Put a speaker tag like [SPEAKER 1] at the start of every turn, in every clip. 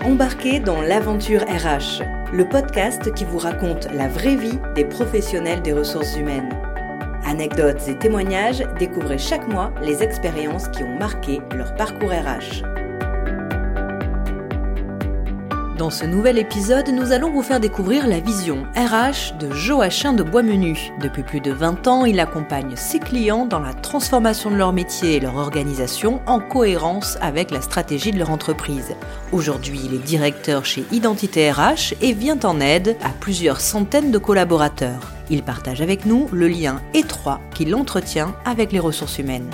[SPEAKER 1] Embarquez dans l'aventure RH, le podcast qui vous raconte la vraie vie des professionnels des ressources humaines. Anecdotes et témoignages, découvrez chaque mois les expériences qui ont marqué leur parcours RH. Dans ce nouvel épisode, nous allons vous faire découvrir la vision RH de Joachim de Boismenu. Depuis plus de 20 ans, il accompagne ses clients dans la transformation de leur métier et leur organisation en cohérence avec la stratégie de leur entreprise. Aujourd'hui, il est directeur chez Identité RH et vient en aide à plusieurs centaines de collaborateurs. Il partage avec nous le lien étroit qu'il entretient avec les ressources humaines.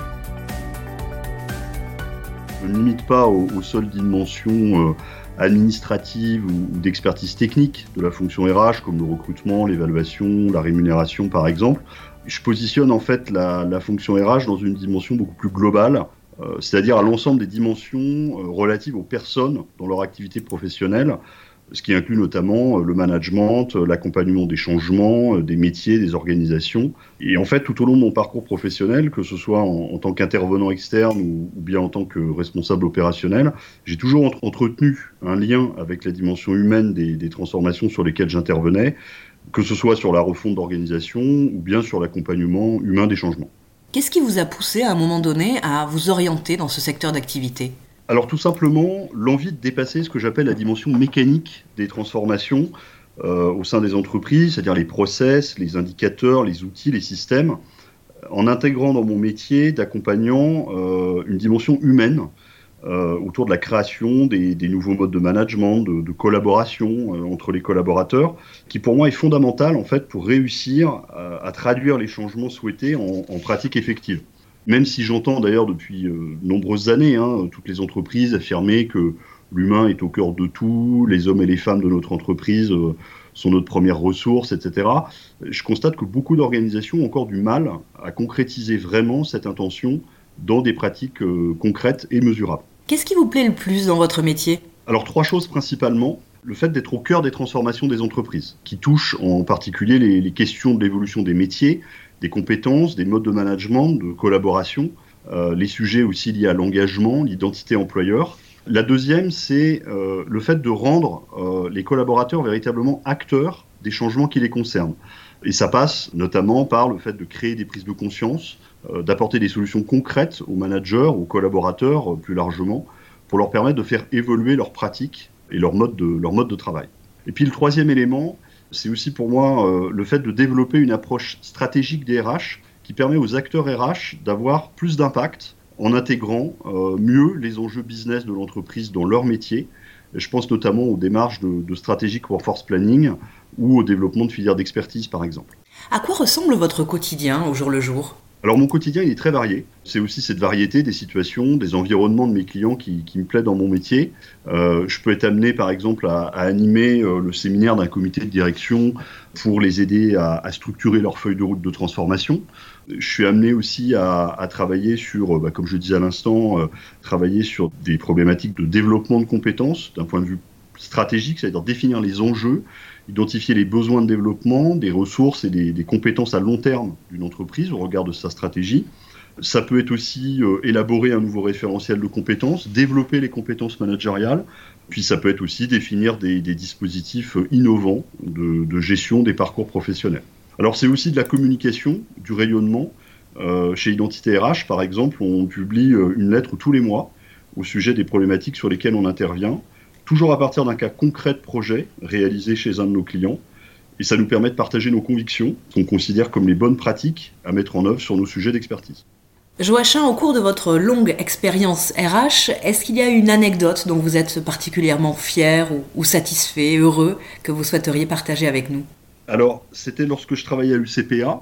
[SPEAKER 2] Je ne limite pas aux seules dimensions administrative ou d'expertise technique de la fonction RH, comme le recrutement, l'évaluation, la rémunération par exemple. Je positionne en fait la fonction RH dans une dimension beaucoup plus globale, c'est-à-dire à l'ensemble des dimensions relatives aux personnes dans leur activité professionnelle, ce qui inclut notamment le management, l'accompagnement des changements, des métiers, des organisations. Et en fait, tout au long de mon parcours professionnel, que ce soit en tant qu'intervenant externe ou bien en tant que responsable opérationnel, j'ai toujours entretenu un lien avec la dimension humaine des transformations sur lesquelles j'intervenais, que ce soit sur la refonte d'organisation ou bien sur l'accompagnement humain des changements.
[SPEAKER 1] Qu'est-ce qui vous a poussé à un moment donné à vous orienter dans ce secteur d'activité ?
[SPEAKER 2] Alors tout simplement, l'envie de dépasser ce que j'appelle la dimension mécanique des transformations au sein des entreprises, c'est-à-dire les process, les indicateurs, les outils, les systèmes, en intégrant dans mon métier d'accompagnant une dimension humaine autour de la création des nouveaux modes de management, de collaboration entre les collaborateurs, qui pour moi est fondamental en fait pour réussir à traduire les changements souhaités en pratique effective. Même si j'entends d'ailleurs depuis nombreuses années toutes les entreprises affirmer que l'humain est au cœur de tout, les hommes et les femmes de notre entreprise sont notre première ressource, etc. Je constate que beaucoup d'organisations ont encore du mal à concrétiser vraiment cette intention dans des pratiques concrètes et mesurables.
[SPEAKER 1] Qu'est-ce qui vous plaît le plus dans votre métier ?
[SPEAKER 2] Alors 3 choses principalement. Le fait d'être au cœur des transformations des entreprises, qui touchent en particulier les questions de l'évolution des métiers, des compétences, des modes de management, de collaboration, les sujets aussi liés à l'engagement, l'identité employeur. La deuxième, c'est le fait de rendre les collaborateurs véritablement acteurs des changements qui les concernent. Et ça passe notamment par le fait de créer des prises de conscience, d'apporter des solutions concrètes aux managers, aux collaborateurs plus largement, pour leur permettre de faire évoluer leurs pratiques et leur mode de travail. Et puis le troisième élément, c'est aussi pour moi le fait de développer une approche stratégique des RH qui permet aux acteurs RH d'avoir plus d'impact en intégrant mieux les enjeux business de l'entreprise dans leur métier. Et je pense notamment aux démarches de strategic workforce planning ou au développement de filières d'expertise par exemple.
[SPEAKER 1] À quoi ressemble votre quotidien au jour le jour ?
[SPEAKER 2] Alors mon quotidien il est très varié. C'est aussi cette variété des situations, des environnements de mes clients qui me plaît dans mon métier. Je peux être amené par exemple à animer le séminaire d'un comité de direction pour les aider à structurer leur feuille de route de transformation. Je suis amené aussi à travailler sur, comme je disais à l'instant, travailler sur des problématiques de développement de compétences d'un point de vue stratégique, c'est-à-dire définir les enjeux, identifier les besoins de développement, des ressources et des compétences à long terme d'une entreprise au regard de sa stratégie. Ça peut être aussi élaborer un nouveau référentiel de compétences, développer les compétences managériales, puis ça peut être aussi définir des dispositifs innovants de gestion des parcours professionnels. Alors c'est aussi de la communication, du rayonnement. Chez Identité RH, par exemple, on publie une lettre tous les mois au sujet des problématiques sur lesquelles on intervient, toujours à partir d'un cas concret de projet réalisé chez un de nos clients. Et ça nous permet de partager nos convictions, qu'on considère comme les bonnes pratiques à mettre en œuvre sur nos sujets d'expertise.
[SPEAKER 1] Joachim, au cours de votre longue expérience RH, est-ce qu'il y a une anecdote dont vous êtes particulièrement fier ou satisfait, heureux, que vous souhaiteriez partager avec nous ?
[SPEAKER 2] Alors, c'était lorsque je travaillais à l'UCPA.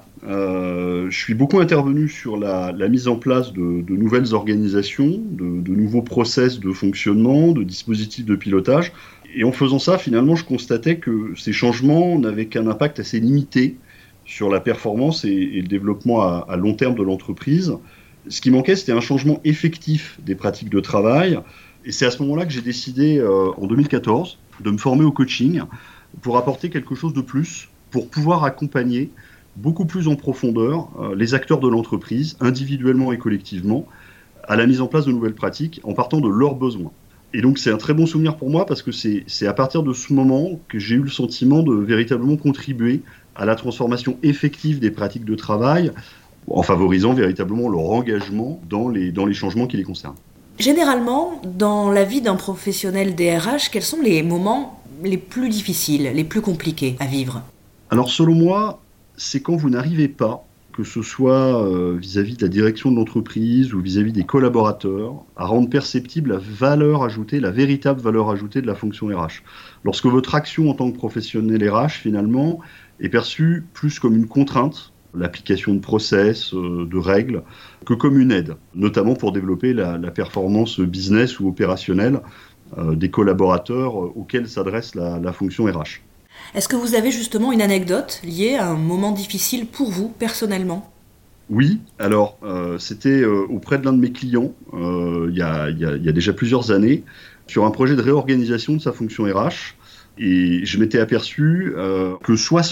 [SPEAKER 2] Je suis beaucoup intervenu sur la mise en place de nouvelles organisations, de nouveaux process de fonctionnement, de dispositifs de pilotage. Et en faisant ça, finalement, je constatais que ces changements n'avaient qu'un impact assez limité sur la performance et le développement à long terme de l'entreprise. Ce qui manquait, c'était un changement effectif des pratiques de travail. Et c'est à ce moment-là que j'ai décidé, en 2014, de me former au coaching pour apporter quelque chose de plus, pour pouvoir accompagner beaucoup plus en profondeur les acteurs de l'entreprise, individuellement et collectivement, à la mise en place de nouvelles pratiques en partant de leurs besoins. Et donc c'est un très bon souvenir pour moi parce que c'est à partir de ce moment que j'ai eu le sentiment de véritablement contribuer à la transformation effective des pratiques de travail en favorisant véritablement leur engagement dans les changements qui les concernent.
[SPEAKER 1] Généralement, dans la vie d'un professionnel DRH, quels sont les moments les plus difficiles, les plus compliqués à vivre ?
[SPEAKER 2] Alors selon moi, c'est quand vous n'arrivez pas, que ce soit vis-à-vis de la direction de l'entreprise ou vis-à-vis des collaborateurs, à rendre perceptible la valeur ajoutée, la véritable valeur ajoutée de la fonction RH. Lorsque votre action en tant que professionnel RH, finalement, est perçue plus comme une contrainte, l'application de process, de règles, que comme une aide, notamment pour développer la performance business ou opérationnelle des collaborateurs auxquels s'adresse la fonction RH.
[SPEAKER 1] Est-ce que vous avez justement une anecdote liée à un moment difficile pour vous, personnellement ?
[SPEAKER 2] Oui, alors c'était auprès de l'un de mes clients, il y a déjà plusieurs années, sur un projet de réorganisation de sa fonction RH. Et je m'étais aperçu que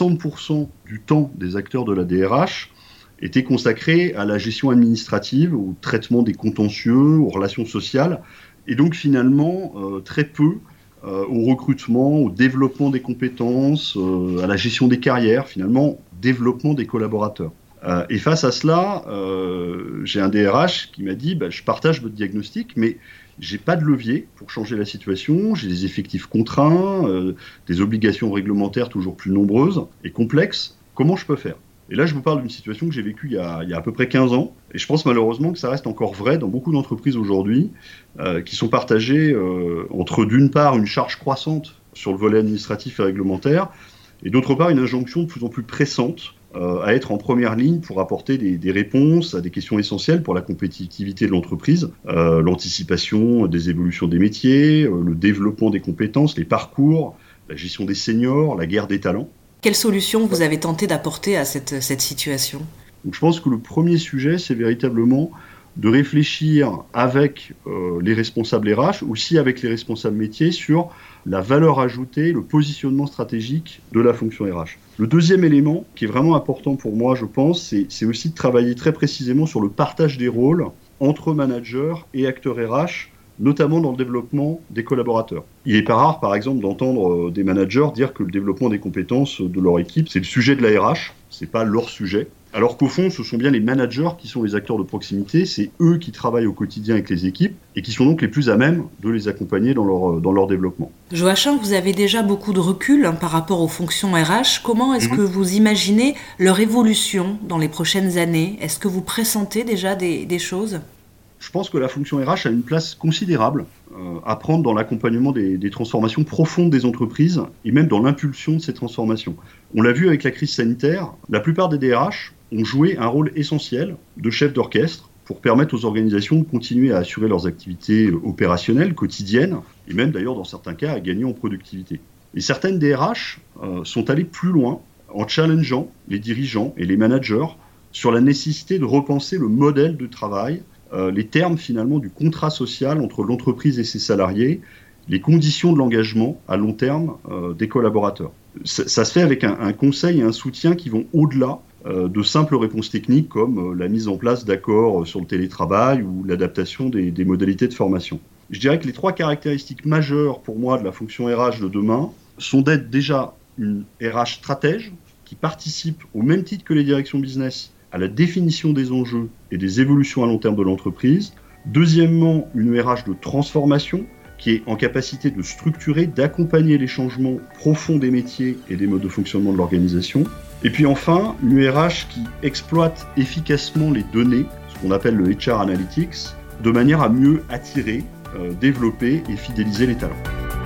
[SPEAKER 2] 60% du temps des acteurs de la DRH était consacré à la gestion administrative, au traitement des contentieux, aux relations sociales, et donc finalement très peu au recrutement, au développement des compétences, à la gestion des carrières, finalement, développement des collaborateurs. Et face à cela, j'ai un DRH qui m'a dit je partage votre diagnostic, mais j'ai pas de levier pour changer la situation, j'ai des effectifs contraints, des obligations réglementaires toujours plus nombreuses et complexes. Comment je peux faire ? Et là, je vous parle d'une situation que j'ai vécue il y a à peu près 15 ans. Et je pense malheureusement que ça reste encore vrai dans beaucoup d'entreprises aujourd'hui qui sont partagées entre d'une part une charge croissante sur le volet administratif et réglementaire et d'autre part une injonction de plus en plus pressante à être en première ligne pour apporter des réponses à des questions essentielles pour la compétitivité de l'entreprise, l'anticipation des évolutions des métiers, le développement des compétences, les parcours, la gestion des seniors, la guerre des talents.
[SPEAKER 1] Quelle solution vous avez tenté d'apporter à cette situation ?
[SPEAKER 2] Donc, je pense que le premier sujet, c'est véritablement de réfléchir avec les responsables RH, aussi avec les responsables métiers, sur la valeur ajoutée, le positionnement stratégique de la fonction RH. Le deuxième élément, qui est vraiment important pour moi, je pense, c'est aussi de travailler très précisément sur le partage des rôles entre managers et acteurs RH, notamment dans le développement des collaborateurs. Il n'est pas rare, par exemple, d'entendre des managers dire que le développement des compétences de leur équipe, c'est le sujet de la RH, c'est pas leur sujet. Alors qu'au fond, ce sont bien les managers qui sont les acteurs de proximité, c'est eux qui travaillent au quotidien avec les équipes et qui sont donc les plus à même de les accompagner dans leur développement.
[SPEAKER 1] Joachim, vous avez déjà beaucoup de recul par rapport aux fonctions RH. Comment est-ce que vous imaginez leur évolution dans les prochaines années ? Est-ce que vous pressentez déjà des choses ?
[SPEAKER 2] Je pense que la fonction RH a une place considérable à prendre dans l'accompagnement des transformations profondes des entreprises et même dans l'impulsion de ces transformations. On l'a vu avec la crise sanitaire, la plupart des DRH ont joué un rôle essentiel de chef d'orchestre pour permettre aux organisations de continuer à assurer leurs activités opérationnelles, quotidiennes, et même d'ailleurs dans certains cas à gagner en productivité. Et certaines DRH sont allées plus loin en challengeant les dirigeants et les managers sur la nécessité de repenser le modèle de travail, les termes finalement du contrat social entre l'entreprise et ses salariés, les conditions de l'engagement à long terme des collaborateurs. Ça se fait avec un conseil et un soutien qui vont au-delà de simples réponses techniques comme la mise en place d'accords sur le télétravail ou l'adaptation des modalités de formation. Je dirais que les 3 caractéristiques majeures pour moi de la fonction RH de demain sont d'être déjà une RH stratège qui participe au même titre que les directions business à la définition des enjeux et des évolutions à long terme de l'entreprise. Deuxièmement, une RH de transformation qui est en capacité de structurer, d'accompagner les changements profonds des métiers et des modes de fonctionnement de l'organisation. Et puis enfin, une RH qui exploite efficacement les données, ce qu'on appelle le HR Analytics, de manière à mieux attirer, développer et fidéliser les talents.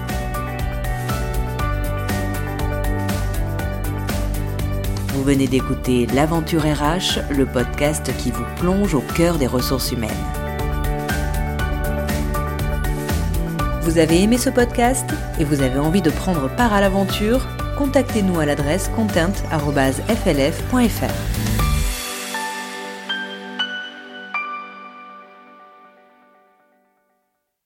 [SPEAKER 1] Vous venez d'écouter l'Aventure RH, le podcast qui vous plonge au cœur des ressources humaines. Vous avez aimé ce podcast et vous avez envie de prendre part à l'aventure ? Contactez-nous à l'adresse content@flf.fr.